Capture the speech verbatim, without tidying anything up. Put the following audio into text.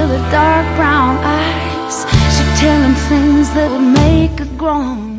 with her dark brown eyes. She'd tell him things that would make her groan.